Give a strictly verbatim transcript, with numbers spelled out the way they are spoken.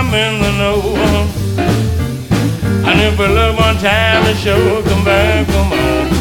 I'm in the know. And if we love one time, the show come back, come on.